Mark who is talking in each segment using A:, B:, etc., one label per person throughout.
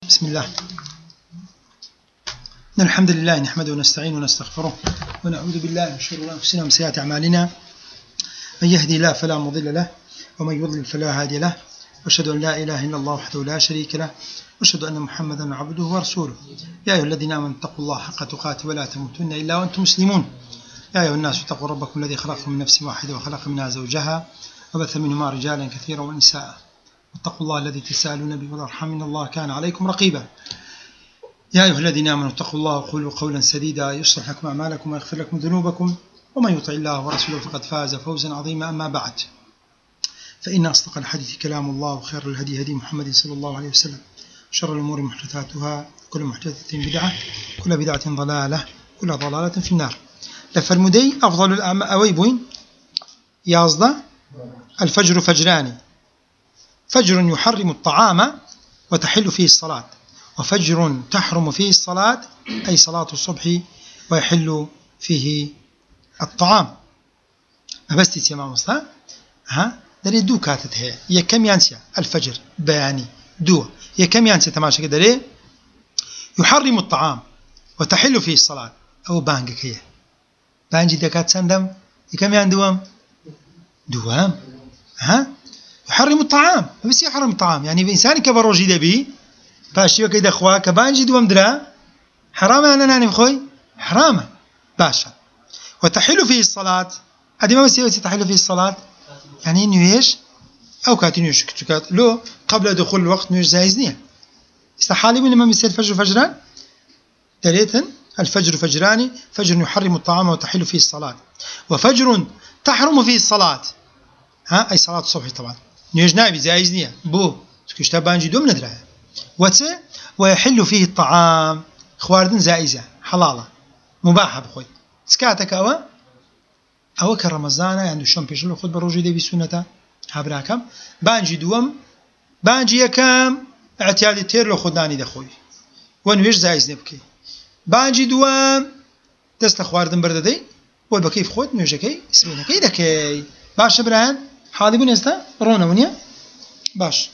A: بسم الله. إن الحمد لله نحمده ونستعينه ونستغفره ونعوذ بالله من شرور أنفسنا ومن سيئات أعمالنا، من يهدي الله فلا مضل له ومن يضلل فلا هادي له، وأشهد أن لا إله إلا الله وحده لا شريك له، وأشهد أن محمدا عبده ورسوله. يا أيها الذين آمنوا اتقوا الله حق تقاته ولا تموتن إلا وأنتم مسلمون. يا أيها الناس اتقوا ربكم الذي خلقكم من نفس واحدة وخلق منها زوجها وبث منهما رجالا كثيرا ونساء، واتقوا الله الذي تساءلون به والأرحام إن الله كان عليكم رقيبا. يا أيها الذين آمنوا اتقوا الله وقولوا قولا سديدا يصلح لكم أعمالكم ويغفر لكم ذنوبكم، ومن يطع الله ورسوله فقد فاز فوزا عظيما. أما بعد، فإن أصدق الحديث كلام الله، وخير الهدي هدي محمد صلى الله عليه وسلم، شر الأمور محدثاتها، كل محدثة بدعة، كل بدعة ضلالة، كل ضلالة في النار. لفرمودي أفضل الأعمال أويبوين يازدا الفجر فجران: فجر يحرم الطعام وتحل فيه الصلاة، وفجر تحرم فيه الصلاة أي صلاة الصبح ويحل فيه الطعام. أبستي يا مصطفى دري دو كاتت هي يكم ينسى الفجر بياني دو يكم ينسى تماشى كده يحرم الطعام وتحل فيه الصلاة أو بانجك هي بانجي دكات سندم يكم يندوم دوام يحرم الطعام. بس يحرم الطعام يعني بإنسان كبروجي دبي باشي وكيد أخوة كبانجي دوام درا حرام أنا ناني بخوي حرام باشا. وتحل فيه الصلاة أدي ما بس تحل فيه الصلاة يعني نيش أو كاتنيش كتكات لو قبل دخول الوقت نيش زايزنيه استحالي من ما مثل الفجر فجران ثلاثا الفجر فجران: فجر يحرم الطعام وتحل فيه الصلاة، وفجر تحرم فيه الصلاة أي صلاة الصبح طبعا نيش نابي زايزنيه بو تكشتا بانجي دوم ندرا ويحل فيه الطعام خواردن زائزة حلالة مباحة بخوي سكاتك أو كرمضان يعني شلون بيشلو خد بروجي دي بسنته هابراكم بانجي دوم بانجي يكام اعتيادي تير لو خداني دخوي ونويش زايز نبكي بانجي دوم دست خواردن برددي والبكيف خود نوجكي اسمينكي دكي باش بران حالي بن استا رونا ونيا باش.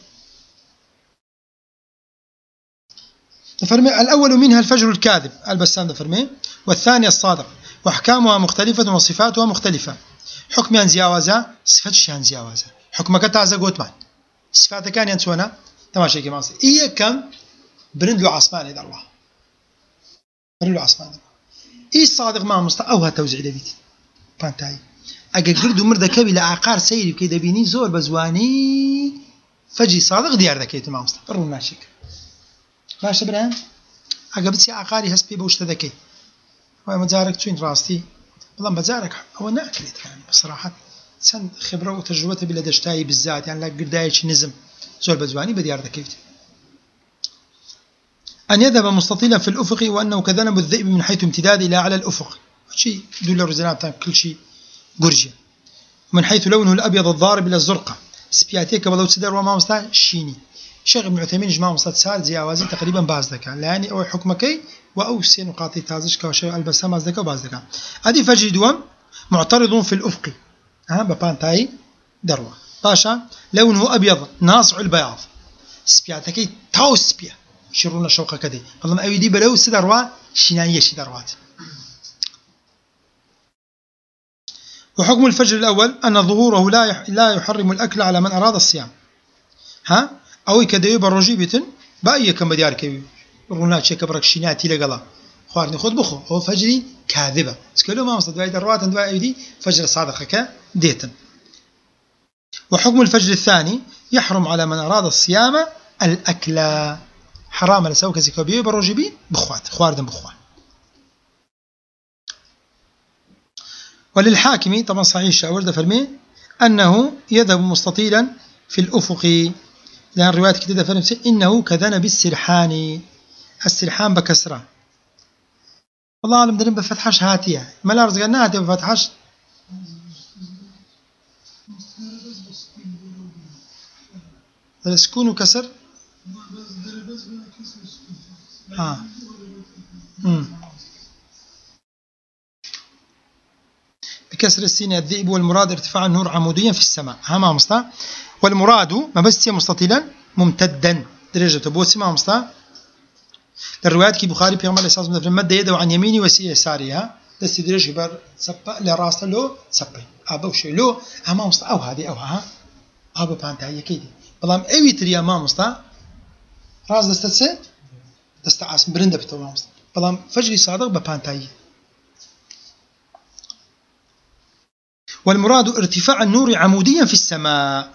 A: فرمي الأول منها الفجر الكاذب البسام ده فرمي، والثاني الصادق، وأحكامها مختلفة وصفاتها مختلفة. حكم ينزياوزا صفات شان زياوزا حكمك تعزى قوتمان صفات كان ينسونا تماشي كما أصلي إيه كم برندلو عصمان إذا الله برندلو عصمان إيه الصادق ما مصطفى أو هالتوزيع دبيت فانتاي أجا قردو مرد كبي لعقار سيري كده بيني زور بزواني فجي صادق ديار ذكيت ما مصطفى الرون ناشك باش بران أجا بتسي عقاري هسبي بوش ذكي ومجارك توين راستي والله مجارك هو ناكلت يعني بصراحة سن خبرة وتجربة بلا دشتاي بالذات يعني لا قردايش نزم زول بزواني بديار ذكيت. أن يذهب مستطيلا في الأفق وأنه كذنب الذئب من حيث امتداد إلى على الأفق شيء دول الرزانات كل شيء قرجة، ومن حيث لونه الأبيض الضارب إلى الزرقة سبياتيك بلو تسدر وما مستع شيني. شيخ ابن عثيمين جماعة مستد سار زي أوازي تقريبا باز ذكاء يعني أو حكمكي وأو سين نقاطي تازش كوشي البسام باز ذكاء وباز ذكاء. هذه فجر دوام معترض في الأفق ببانتاي دروة باشا لونه أبيض ناصع البياض سبياتكي تاو سبيا شرون الشوقة كذي والله أيدي بلو سدروا شناية شدروات. وحكم الفجر الأول أن ظهوره لا يحرم الأكل على من أراد الصيام أو كده بروجي بيتن بأي كم بديار كي رونات شيء كبرك شناتي لقلا خوارني خد بخو هو فجري كاذبة سكلوا ما مصدق دروات عند أيدي فجر صادقة ديتن. وحكم الفجر الثاني يحرم على من أراد الصيام الأكل حرام لسوك زكابيه بروجي بي بخوات خواردن بخوات. وللحاكم طبعا صحيح شاورد فرمي أنه يذهب مستطيلا في الأفق لأن الروايات كتير فرمي إنه كذنب السرحان السرحان بكسرة والله أعلم درين بفتحش هاتية ما لا رزقنا هاتية بفتحش السكون وكسر بكسر السين الذئب والمراد ارتفاع النور عموديا في السماء هما مصطفى والمراد ما بس مستطيلا ممتدا درجة بوسي ما مصطفى الروايات كي بخاري في عمر الإسلام مثلا مد يده عن يميني ويسارها تستدرج بر سبا لراس له سبي أبو شيء له أمام مست أو هذه أو ها أبو بانتا هي كذي بلام أي تري أمام مست راس دستة دستعاس برندة بتوام مست بلام فجري صادق ببانتاي. والمراد ارتفاع النور عموديا في السماء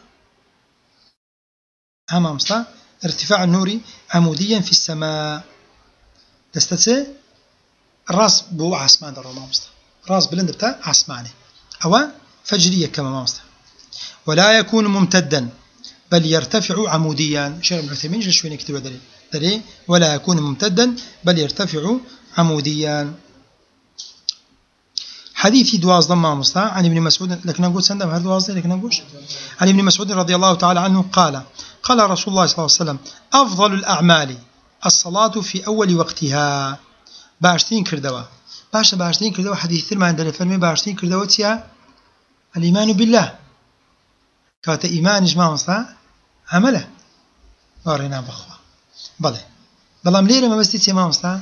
A: أمام مست ارتفاع النور عموديا في السماء دستة راس بو عسمان در مامست راس بلند بتاع عسماني أو فجرية كما مامست ولا يكون ممتدا بل يرتفع عموديا. شيخ ابن عثيمين جل شوي نكتب دري ولا يكون ممتدا بل يرتفع عموديا. حديث دواز ضم مامست عن ابن مسعود لكن نقول سندم هل دواز لكن نقول عن ابن مسعود رضي الله تعالى عنه قال رسول الله صلى الله عليه وسلم أفضل الأعمال الصلاة في أول وقتها باشتين كردوا باشتين كردوا حديث ما عندنا فرمي باشتين كردوا تيا الإيمان بالله كات إيمان جماعة مصطفى عمله وارنا بخوا بلام ليرة ما بستي ما مصطفى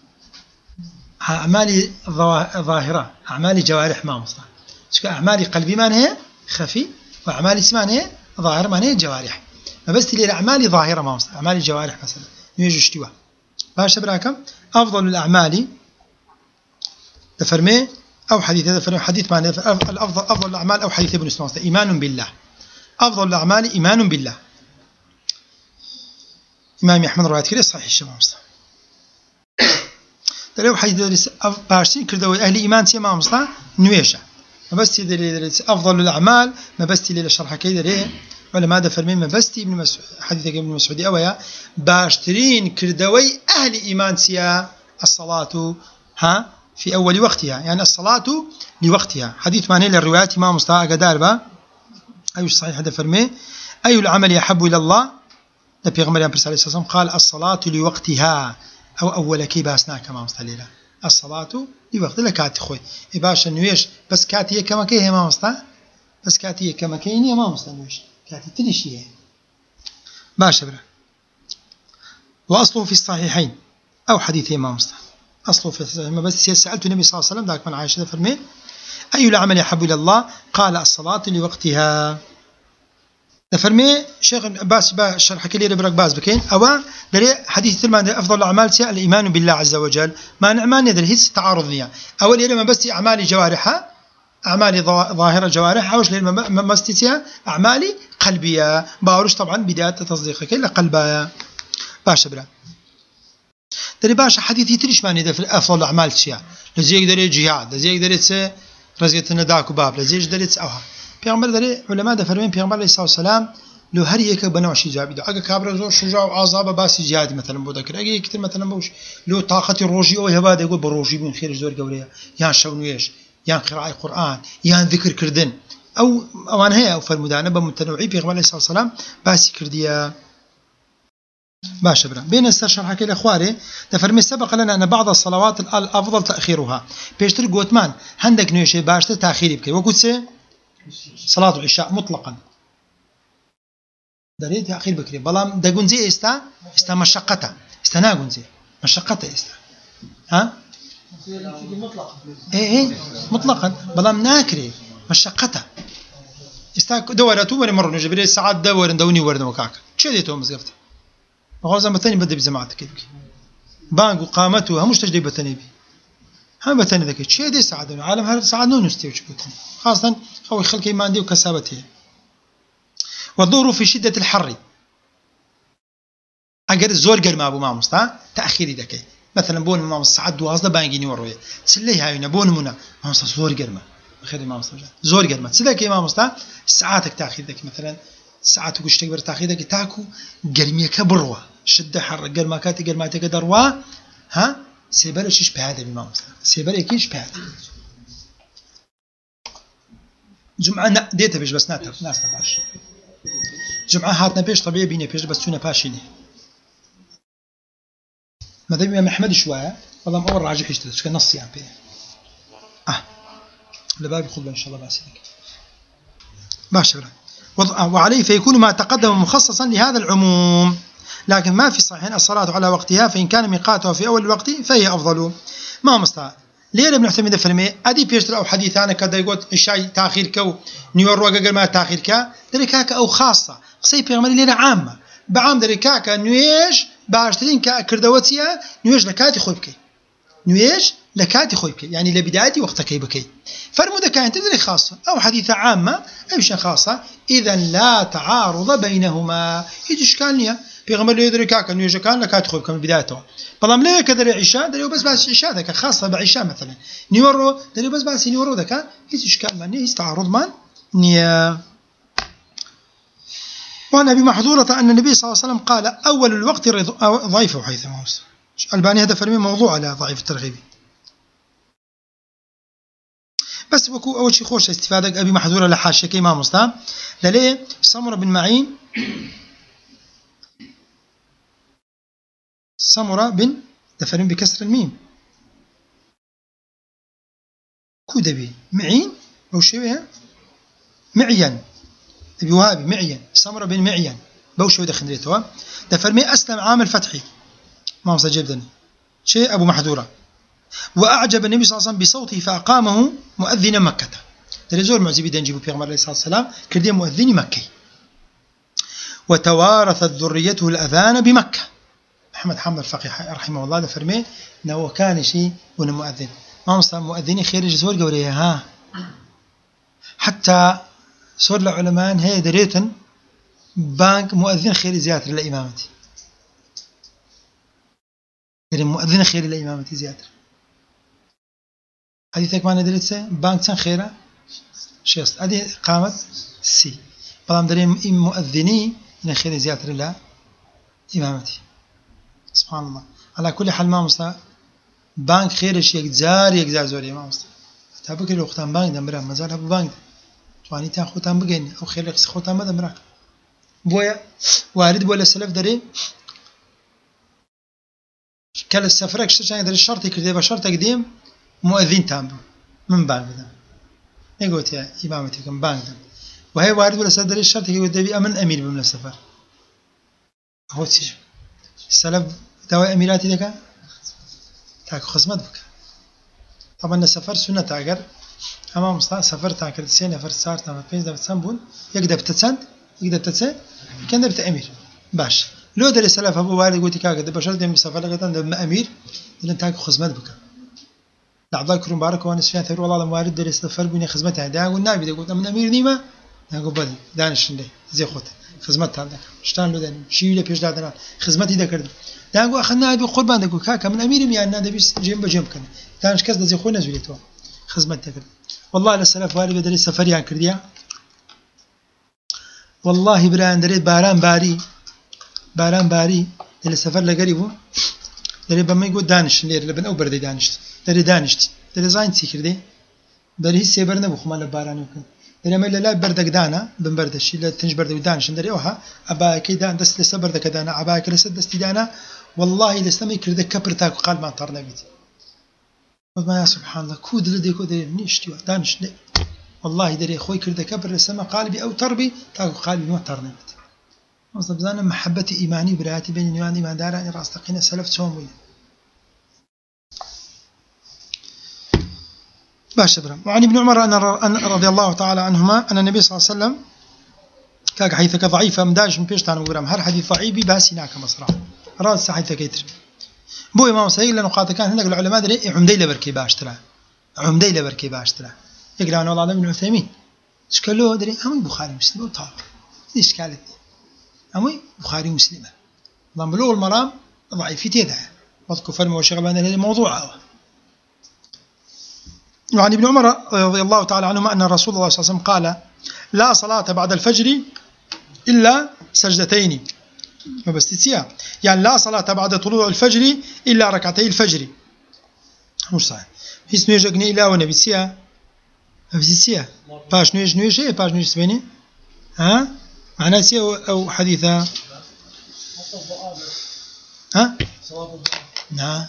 A: أعمالي ظاهرة أعمالي جوارح ما مصطفى شكا أعمالي قلبي ما هي خفي وأعمالي سمان هي ظاهر ما هي جوارح ما بستي ليرة أعمالي ظاهرة ما مصطفى أعمالي جوارح مثلا يجوا اشتوا باش براكم أفضل الأعمال تفرمي أو حديث هذا فرمي حديث معنى أفضل الأعمال أو حديث ابن مسعود إيمان بالله أفضل الأعمال إيمان بالله. إمام أحمد رواية كده صحيح الشمام مصطفى تلو حديث باشين كردوا أهل إيمان سيما مصطفى نويشة ما بس أفضل الأعمال ما بس لي لشرح كده ولا ماذا فرمي ما بس ابن مسعود حديث ابن مسعود أويا باشترين كردوي أهل إيمان سيا الصلاة ها في أول وقتها يعني الصلاة لوقتها. حديث معنى للروايات إمام مصطفى قدار با أي صحيح هذا فرمي أي العمل يحب إلى الله نبي غمر يام عليه الصلاة قال الصلاة لوقتها أو أول كي باسنا كما مصطفى الصلاة لوقت لكات خوي إباشا نويش بس كاتية كما كي هي ما مصطفى بس كاتية كما كي هي ما مصطفى نويش كاتي تلشيه باشا برا. وأصله في الصحيحين أو حديث إمام مصطفى أصله في الصحيحين بس سألت النبي صلى الله عليه وسلم ذاك من عائشة فرمي أي العمل يحب إلى الله قال الصلاة لوقتها. فرمي شيخ باس شرح كلير برك باس بكين أو دري حديث ثلمان أفضل الأعمال سيا الإيمان بالله عز وجل ما نعمان يدري هيس تعارض نيا أول يوم بس أعمالي جوارحها أعمالي ظاهرة جوارح أوش لما مستيا أعمالي قلبية باورش طبعا بداية تصديقك إلا قلبها باشا برا دري باشا حديث يتريش معني ده في أفضل الأعمال سيا لزيك دري جهاد لزيك دري تس رزقتنا داك وباب لزيك دري تس أوها پیغمبر دري علماء ده فرمين پیغمبر عليه الصلاة والسلام لو هر یک بنوعش جابي ده اگه كابر زور شجاع وعذاب باس جهاد مثلا بودكر اگه يكتر مثلا بوش لو طاقة الروجي او هباد يقول بروجي من خير زور قوليه يان شونويش يان قراءة قرآن يان ذكر كردن او اوان هي او فالمدانبة متنوعي پیغمبر عليه الصلاة والسلام باس كرديا باشا برا بين السرشرح كده اخواري تفرمي سبق لنا ان بعض الصلوات الافضل تاخيرها بيشتر قوتمان عندك نوشي باشتر تاخيري بكي وقلت سي صلاة العشاء مطلقا دريد تاخير بكري بلام دغونزي استا مشقته استا نغونزي مشقته استا ها ايه مطلقا بلام ناكري مشقته استا دورته ولا مره جبريل ساعات دوني ورد وكاك شديته مزقفته وغازم بتاني بده بجماعتك كيف بانق وقامته همش تجدي بتاني بي هم بتاني ذاك شيء دي ساعد العالم هذا ساعد نو نستوي بتاني خاصه خوي خلكي ما عندي وكسابته. والظهر في شدة الحر اگر زور گرما ابو ما مستا تاخيري دكي مثلا بون ما ساعات 12 بانجيني وروي تسلي هاينا بون منا ما مستا زور گرما خير ما مستا زور گرما تسلكي ما مستا ساعاتك تاخير دك مثلا ساعات وش تكبر تاخير دك تاكو گرميه كبروا شده حر گرما كاتي گرما تقدروا ها سيبلشش بهذا ما مستا سيبلكيش بهذا جمعه ديته بس ناس تباش جمعة هاتنا بيش طبيعي بيني بيش بس تونا باشيني ماذا بيا محمد شوية والله أول راجح يشتغل شو كنص يعني بيه لباب خذ إن شاء الله باسيلك باشا وعليه فيكون ما تقدم مخصصا لهذا العموم لكن ما في صحيحين الصلاة على وقتها، فإن كان ميقاتها في أول الوقت فهي أفضل. ما مستطاع ليه ابن عثيمين فرمي أدي بيشتر أو حديثانا كذا يقول الشاي تأخير كو نيور وجا ما تأخير كا دريكاك أو خاصة قصي بيعمل لنا عامة بعام دريكاك نيويش باشترين كردواتيا نيويش لكاتي خويبكي نيويش لكاتي خويبكي يعني لبداية وقتك يبكي فرمودة كانت تدري خاصة أو حديثة عامة أو شيء خاصة إذا لا تعارض بينهما هيج إشكالية بيغمر لي دريكاك نيويش كان لكاتي خويبكي من بدايته بلام ليه كدري عشاء دري بس عشاء ذاك خاصة بعشاء مثلا نيورو دري بس نيورو ذاك هيج إشكال ماني هيج تعارض مان نيا. وعن أبي محذورة أن النبي صلى الله عليه وسلم قال أول الوقت ضعيف حيث موسى الباني هذا فرمي موضوع على ضعيف الترغيب بس بكو أول شيء خوش استفادة أبي محذورة لحاشية كيما مسلم لليه سمرة بن معين سمرة بن دفرين بكسر الميم كودبي معين أو شيء معين أبي وهابي معين سمرة بن معين بوشو دخندريتوا دفرمي أسلم عام الفتح ما مسجبدني شيء أبو محذورة وأعجب النبي صلى الله عليه وسلم بصوته فأقامه مؤذن مكة تلزور معزبي دنجيبو بيغمر عليه الصلاة والسلام كردي مؤذن مكي وتوارثت ذريته الأذان بمكة. أحمد حمد الفقيه رحمه الله دفرمي إنه كان شيء ون مؤذن ما مسلم مؤذني خير جزور قولي ها حتى صور العلماء هي دريتن بانك مؤذن خير زيادة للإمامتي يعني مؤذن خير للإمامتي زيادة حديثك ما ندريتسه بانك تن خيره شيست هذه قامت سي بلام دريم مؤذني إن خير زيادة للإمامتي سبحان الله. على كل حال ما مصطفى بانك خير شيء يجزار زوري ما مصطفى تابك لو ختم بانك دمرة مازال هبو بانك تواني تأخذ تام بجني أو خير لقص خو تام دمرة بويا وارد بولا سلف دري كل السفرة كشتى دري الشرط يكذب بشرط قديم مؤذن تام من بانك ده يقول يا إمامتي كم بانك ده وهي وارد بولا سلف دري الشرط يقول دبي أمن أمير بمن السفر هو تيجي السلف دواء أميراتي لك تاك خدمت بك طبعا السفر سنة تاجر أما مصطفى سفر تاكل سنة نفر صار تام بينز دبت سنبول يقدر بتتسند يقدر بتتسند كان دبت أمير باش لو در السلف أبو وارد قلت كاك دب بشر دم سفر لقطان دب أمير لأن تاك خدمت بك عبد الله كريم بارك وانا سفيان ثور والله وارد در السفر بني خدمته دا قلنا النبي دا قلت من أمير نيمة نقول بدي دانش ندي زي خوت خدمت هذا شتان له داني شيء له بيش دادنا خدمتي دا كرد دا قلنا أخذنا أبي قربان دا قلت كاك من أمير ميان نادي بيس جنب جنب كنا دانش كذا زي خونا زوليتوا خدمت دا كرد والله للسلف وارد بدري السفر عن كرديا والله بران دريت باران باري اللي سفر لقريبه دري بما يقول دانش لير لبن أو برد دانش دري زين تكردي دري سيبرنا بخمال باران يمكن دري ما لا بردك دانا بنبردش لا تنج برد ودانش دري أوها أبا كيدان دست لسه بردك دانا أبا كلسه دست دانا والله لسه كرده كبرتاك قال ما طرنا بيت ما يا سبحان الله كود لدي كود نيشتي دانش لي والله دري خوي كرده كبر لسه قالبي أو تربي تاك قالبي ما طرنا بيت مصطفى زانا محبتي إيماني براتي بين نيوان إيمان دارا راستقينا سلف تومي باش برام. وعن ابن عمر أن رضي الله تعالى عنهما أن النبي صلى الله عليه وسلم كاك حيثك ضعيفة مداش من بيشتان وبرام هر حديث ضعيف باسيناك مصرا راس حيثك يتر بو إمام سعيد لأنه قاطع كان هناك العلماء دري عمدي لبركي باشترا يقرأ أنا والله ابن عثيمين شكله دري هم البخاري مسلم وطاق ليش قالت أمي بخاري مسلمة ضم بلوغ المرام ضعيف في تيدها وذكر فرمه وشغبان هذا الموضوع. وعن ابن عمر رضي الله تعالى عنهما أن رسول الله صلى الله عليه وسلم قال لا صلاة بعد الفجر إلا سجدتين ما بس تسيا يعني لا صلاة بعد طلوع الفجر إلا ركعتي الفجر مش صحيح في اسمه يجني إلا ونبي سيا بسيا باش نيج إيه باش نيج سبيني ها معناه سيا أو حديثة ها نعم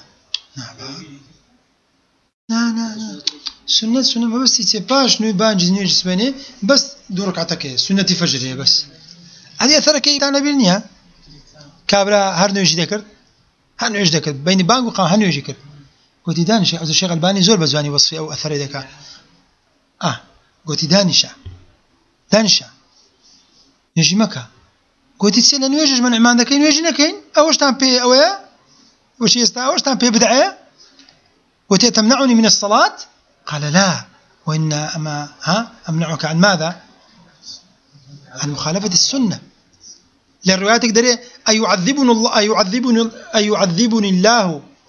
A: سنة ما بس تسيا باش نيج بانجز نيج سبيني بس دو ركعتك سنة فجر بس هذه أثر كي تعنا بينها كابرا هر نوێژی دەکرد هەر نوێژ دەکرد بینی بانگ و قام هەر نوێژی کرد گوتی دانیشە ئەو شێخ ئەلبانی زۆر بە جوانی وەصفی ئەو ئەثەرەی دەکات گوتی دانیشە نوێژی مەکە گوتی چێ لە نوێژش من ئەمان دەکەین نوێژی نەکەین ئەوەشتان پێ ئەوەیە وش ئێستا ئەوەشتان پێ بدعەیە گوتی تمنعني من الصلاة قال لا وإن أمنعك عن ماذا عن مخالفة السنة للروايات قدري أيعذبني الله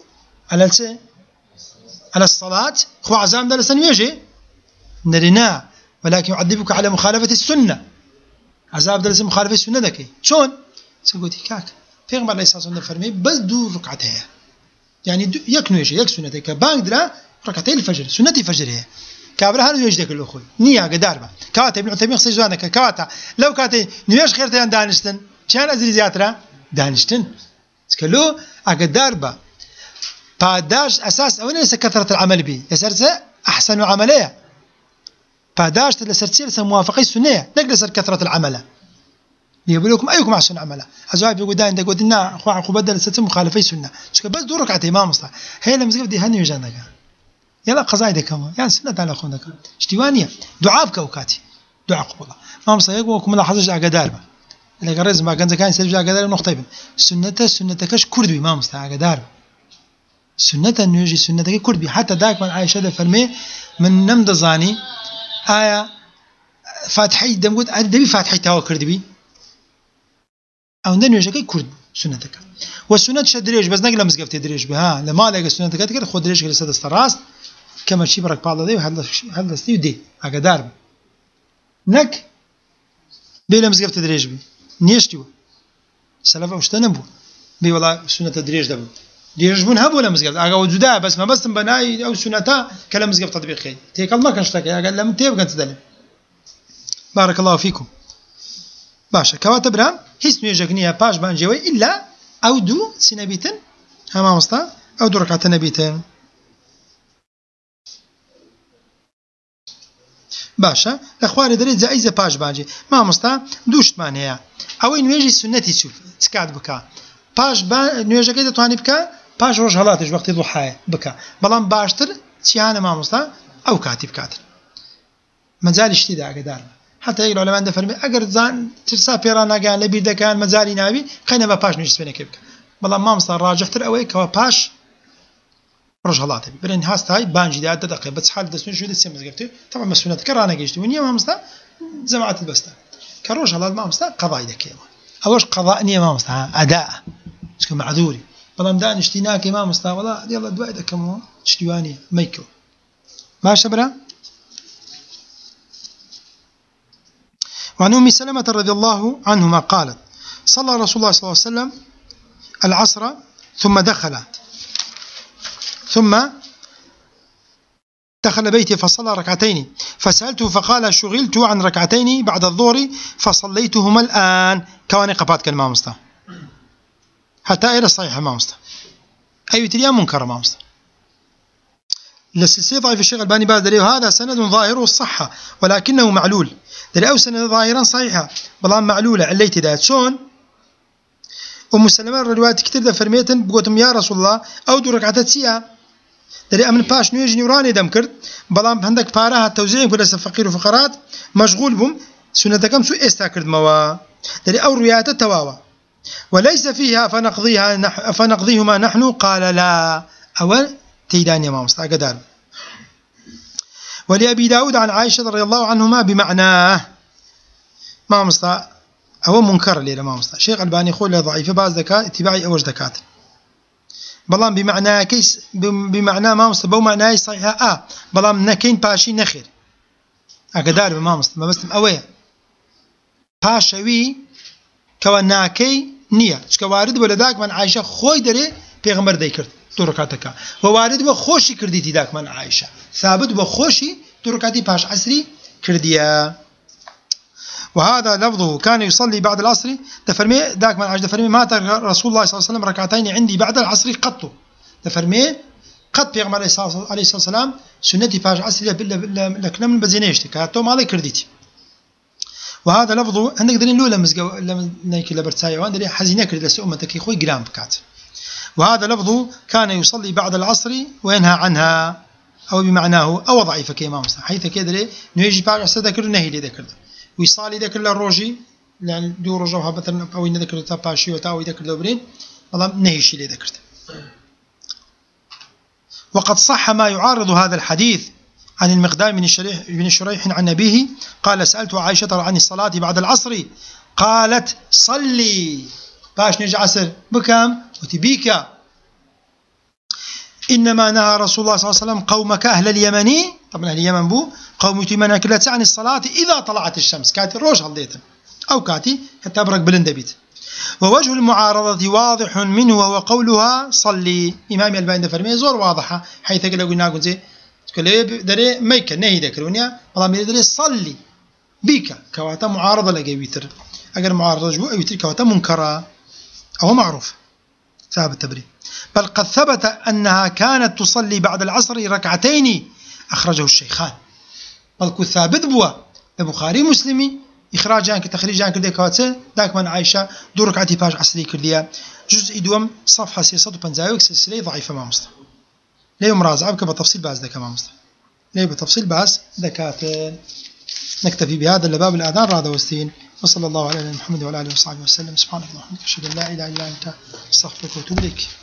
A: على الصلاة خو عزام ده لسن يجي نرنا ولكن يعذبك على مخالفة السنة عذاب ده لسن مخالفة السنة دكي شون سقولي كاك في غمر ليس صلى فرمي بس دو ركعتها يعني يك نويجي يك سنة كبانك درا ركعتين الفجر سنة الفجر هي كابرا هذا يوجد ذاك الأخوي نية قداربة كاتا ابن عثيمين خصي جوانك كاتا لو كاتي نيوش خيرتين دانشتن كان أزري زياترا دانشتن سكلو أقداربة بعداش أساس أولا ليس كثرة العمل به يسرس أحسن عملية بعداش لسرتي موافقي السنة نجلس كثرة العمل يقول لكم أيكم أحسن عملا أزواج يقول داين تقول لنا أخو بدل ستة مخالفي السنة بس دورك على إمام مصطفى هي لما زقف دي هني وجانك يلا قصايدك كمان يعني سنة على أخونا كمان اشتوانية دعاء بكوكاتي دعاء قبولة ما مصطفى يقولكم لا حظج على قدار اللي قرز ما كان زكان سجل على قدار نقطة سنة كش كردي ما مصطفى على قدار سنة نيجي سنة كردي حتى ذاك من عائشة ده فرمي من نمد زاني آية فاتحي دم قلت أدبي فاتحي تاو كردبي أو نيجي كرد سنتك والسنة شدريج بس نقل مزقفت دريج بها لما لقى سنتك كده خد دريج كده سد الراس كما شي برك بعض ذي وهذا استيو دي على دار نك بيلا مزقفت دريج بي نيشتو سلفه وشتنبو بي والله سنة دريج ده دريج هب ولا مزقفت اجا وجودا بس ما بس بناي او سنتا كلام مزقفت تطبيقي تيك الله كنشتك يا قال لم تيب كنت دلم بارك الله فيكم باشا كواتبرا هيس نيجاكنيا باش بانجوي الا او دو سنبيتن هما مستا او دو ركعه نبيتن باشا اخواني دري جائزه باش بانجي ما مستا دوشت مانيا او نويجي سنتي شوف سكاد بكا باش با نويجاكي دتواني بكا باش روج هلاتش وقت ضحى بكا بلان باشتر تيانا ما مستا او كاتب كاتر مجال اشتي قدار حتى يقولوا العلماء ده فرمي أجر زان ترسا بيرانا قال لبيدا كان مزاري نابي خينا بباش نجلس بينك كيفك والله ما مصار راجح تر أوي كوا باش رجع الله تبي برين هاستاي بانجي ده عدد دقيقة بس حال دسمين شو دسمين مزقتي طبعا مسؤولية كرانا جيشتي ونيا ما مصار جماعة البستا كروج الله ما مصار قضاء ده كيما أوش قضاء نيا ما مصار أداء مش معذوري والله مدان اشتيناك ما مصار والله يلا دواء ده كم اشتواني ميكو ماشي برا وعن أم سلمة رضي الله عنهما قالت صلى رسول الله صلى الله عليه وسلم العصر ثم دخل بيتي فصلى ركعتين فسألته فقال شغلت عن ركعتين بعد الظهر فصليتهما الآن كواني قبات كالما مصطفى حتى إلى الصحيح ما مصطفى أي تريا منكر ما مصطفى للسلسلة ضعيف الشيخ الباني بعد دليل هذا سند ظاهره الصحة ولكنه معلول دليل أو سند ظاهرا صحيحة بلان معلولة عليت ذات شون أم سلمة الروايات كتير ده فرميتن بقولتم يا رسول الله أو دو ركعتات سيا دليل أمن باش نيجي نوراني دمكرت بلان عندك بارها توزيع كل فقير وفقرات مشغول بهم سنة كم سو استاكرد موا دليل أو روايات التواوا وليس فيها فنقضيهما نحن قال لا أول تيدان يا مامستا قدار ولأبي داود عن عائشة رضي الله عنهما بمعناه مامستا أو منكر لي مامستا شيخ الباني يقول ضعيف بعض ذكاء اتباعي أوج ذكاء بلام بمعنى كيس بمعنى مامستا بو معناه صحيحة بلام نكين باشي نخير أقدار بمامستا ما بس أويه باشوي كوناكي نية شكوارد ولداك من عائشة خوي دري پیغمبر ذكرت تركاتك ووارد بخوشي كرديتي داك من عائشة ثابت بخوشي تركاتي باش عصري كرديا وهذا لفظه كان يصلي بعد العصر تفرمي داك من عائشة تفرمي مات رسول الله صلى الله عليه وسلم ركعتين عندي بعد العصر قط تفرمي قد پیغمبر عليه الصلاة والسلام سنتي باش عصري لكلام بزينيشتي كاتو مالي كرديتي وهذا لفظ عندك دليل له لما نيك لبرتاي وان دليل حزينه كده لسؤمتك خوي جرام بكات. وهذا لفظ كان يصلي بعد العصر وينهى عنها أو بمعناه أو ضعيف كإمام مسلم حيث كده نيجي بعد عصر ذكر نهي لذكر ويصلي ذكر للروجي لأن دو رجوها مثلا أو إن ذكر تباشي وتاوي ذكر دوبرين والله نهي شيء لذكرته. وقد صح ما يعارض هذا الحديث عن المقدام بن شريح عن أبيه قال سألت عائشة عن الصلاة بعد العصر قالت صلي باش نجي عصر بكم وتبيك إنما نهى رسول الله صلى الله عليه وسلم قومك أهل اليمن طبعا أهل اليمن بو قوم يتمنى كلت عن الصلاة إذا طلعت الشمس كاتي روج هلديتن أو كاتي حتى برك بلندبيت. ووجه المعارضة واضح منه وهو قولها صلي. إمام الباني فرمي زور واضحة حيث قلنا قلنا زي تقول دري ميك نهي ذكرونيا والله ميدري صلي بيك كواتا معارضة لقي ويتر أجر معارضة جو ويتر كواتا منكرة أو معروف ثابت التبرير. بل قد ثبت أنها كانت تصلي بعد العصر ركعتين أخرجه الشيخان. بل كو ثابت بوا البخاري مسلمي إخراج عنك تخريج عنك ديك كواتا داك من عائشة دور ركعتي باج عصري كرديا جزء دوم صفحة 650 سلسلة ضعيفة ما مصطفى ليه مراجعة بك بتفصيل باز ذاك ما مصطفى ليه بتفصيل باز ذكات. نكتفي بهذا لباب الآذان راضى وستين. وصلى الله على محمد وعلى آله وصحبه وسلم. سبحانك اللهم وبحمدك أشهد أن لا إله إلا أنت أستغفرك وأتوب إليك.